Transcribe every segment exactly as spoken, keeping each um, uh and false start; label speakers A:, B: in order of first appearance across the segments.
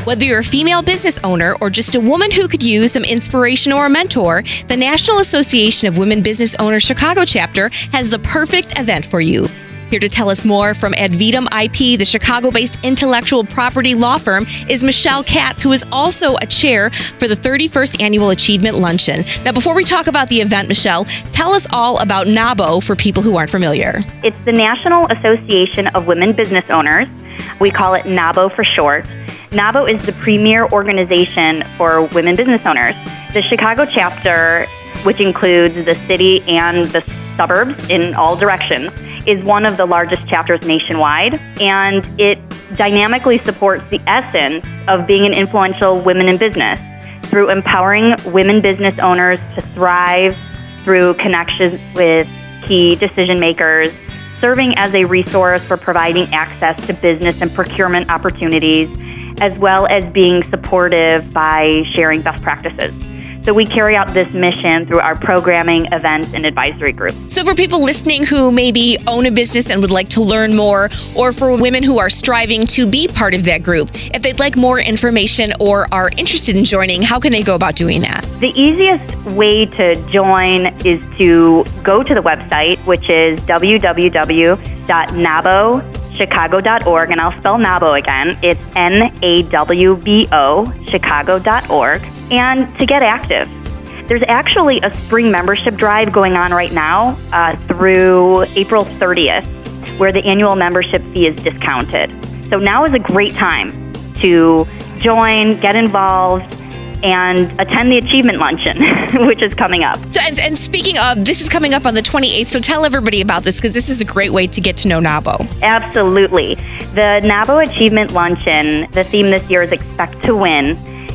A: Whether you're a female business owner or just a woman who could use some inspiration or a mentor, the National Association of Women Business Owners Chicago chapter has the perfect event for you. Here to tell us more from Advitam I P, the Chicago-based intellectual property law firm, is Michelle Katz, who is also a chair for the thirty-first Annual Achievement Luncheon. Now, before we talk about the event, Michelle, tell us all about NABO for people who aren't familiar.
B: It's the National Association of Women Business Owners. We call it NABO for short. NABO is the premier organization for women business owners. The Chicago chapter, which includes the city and the suburbs in all directions, is one of the largest chapters nationwide, and it dynamically supports the essence of being an influential women in business through empowering women business owners to thrive through connections with key decision makers, serving as a resource for providing access to business and procurement opportunities, as well as being supportive by sharing best practices. So we carry out this mission through our programming, events, and advisory groups.
A: So for people listening who maybe own a business and would like to learn more, or for women who are striving to be part of that group, if they'd like more information or are interested in joining, how can they go about doing that?
B: The easiest way to join is to go to the website, which is w w w dot nabo chicago dot org, and I'll spell NABO again. It's N A W B O, chicago dot org. And to get active. There's actually a spring membership drive going on right now uh, through April thirtieth, where the annual membership fee is discounted. So now is a great time to join, get involved, and attend the Achievement Luncheon, which is coming up.
A: So, and, and speaking of, this is coming up on the twenty-eighth, so tell everybody about this, because this is a great way to get to know NABO.
B: Absolutely. The NABO Achievement Luncheon, the theme this year is Expect to Win,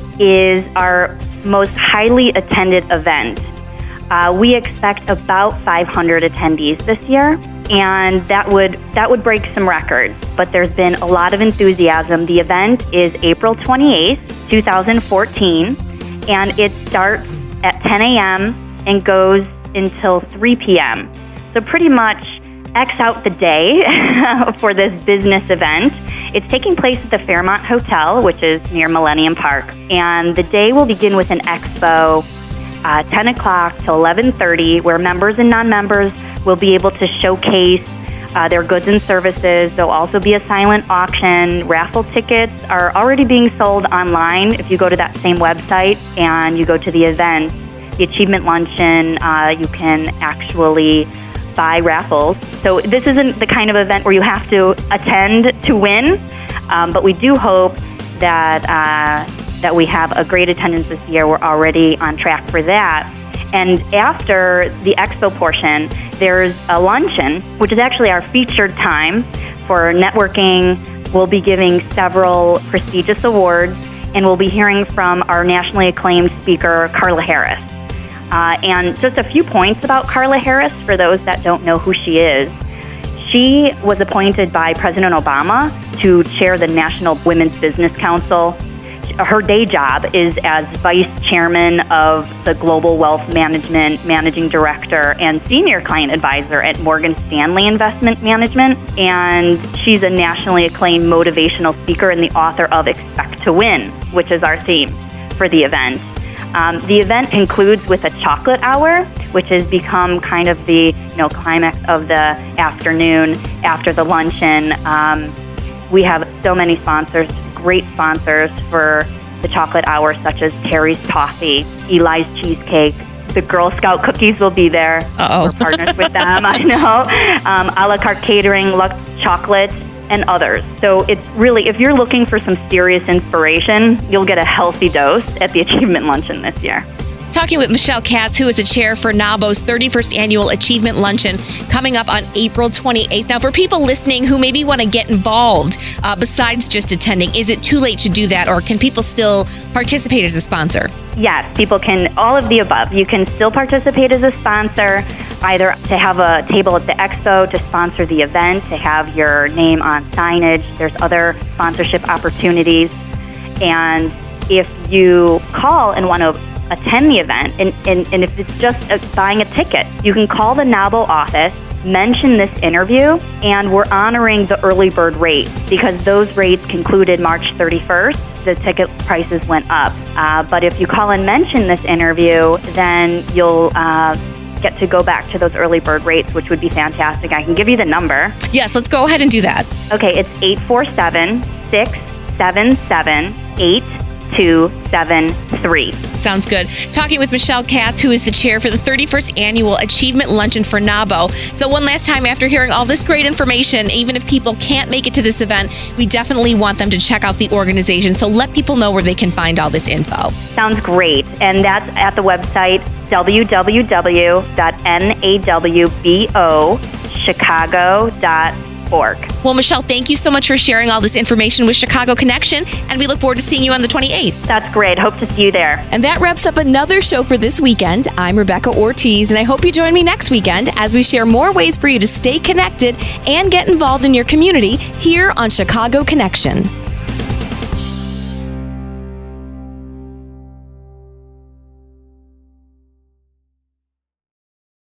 B: is our most highly attended event. Uh, we expect about five hundred attendees this year, and that would that would break some records, but there's been a lot of enthusiasm. The event is April twenty-eighth, twenty fourteen, and it starts at ten a.m. and goes until three p.m. So pretty much X out the day for this business event. It's taking place at the Fairmont Hotel, which is near Millennium Park. And the day will begin with an expo, uh, ten o'clock to eleven thirty, where members and non-members will be able to showcase uh, their goods and services. There'll also be a silent auction. Raffle tickets are already being sold online. If you go to that same website and you go to the event, the Achievement Luncheon, uh, you can actually buy raffles. So this isn't the kind of event where you have to attend to win, um, but we do hope that uh, that we have a great attendance this year. We're already on track for that. And after the expo portion, there's a luncheon, which is actually our featured time for networking. We'll be giving several prestigious awards, and we'll be hearing from our nationally acclaimed speaker, Carla Harris. Uh, and just a few points about Carla Harris for those that don't know who she is. She was appointed by President Obama to chair the National Women's Business Council. Her day job is as vice chairman of the Global Wealth Management Managing Director and senior client advisor at Morgan Stanley Investment Management. And she's a nationally acclaimed motivational speaker and the author of Expect to Win, which is our theme for the event. Um, the event concludes with a chocolate hour, which has become kind of the you know climax of the afternoon after the luncheon. Um, we have so many sponsors, great sponsors for the chocolate hour, such as Terry's Toffee, Eli's Cheesecake. The Girl Scout cookies will be there.
A: Uh-oh.
B: We're partners with them, I know. Um, a la carte catering, Lux Chocolate, and others. So it's really, if you're looking for some serious inspiration, you'll get a healthy dose at the Achievement Luncheon this year.
A: Talking with Michelle Katz, who is a chair for NABO's thirty-first Annual Achievement Luncheon, coming up on April twenty-eighth. Now, for people listening who maybe want to get involved, uh, besides just attending, is it too late to do that, or can people still participate as a sponsor?
B: Yes, people can, all of the above. You can still participate as a sponsor, either to have a table at the expo, to sponsor the event, to have your name on signage. There's other sponsorship opportunities. And if you call and want to attend the event, and, and, and if it's just a, buying a ticket, you can call the NABO office mention this interview, and we're honoring the early bird rate because those rates concluded March thirty-first. The ticket prices went up. Uh, but if you call and mention this interview, then you'll uh, get to go back to those early bird rates, which would be fantastic. I can give you the number.
A: Yes, let's go ahead and do that.
B: Okay, it's eight four seven, six seven seven, eight two seven three.
A: Sounds good. Talking with Michelle Katz, who is the chair for the thirty-first Annual Achievement Luncheon for NAWBO. So one last time, after hearing all this great information, even if people can't make it to this event, we definitely want them to check out the organization. So let people know where they can find all this info.
B: Sounds great. And that's at the website w w w dot n a w b o chicago dot org.
A: Well, Michelle, thank you so much for sharing all this information with Chicago Connection, and we look forward to seeing you on the twenty-eighth.
B: That's great. Hope to see you there.
A: And that wraps up another show for this weekend. I'm Rebecca Ortiz, and I hope you join me next weekend as we share more ways for you to stay connected and get involved in your community here on Chicago Connection.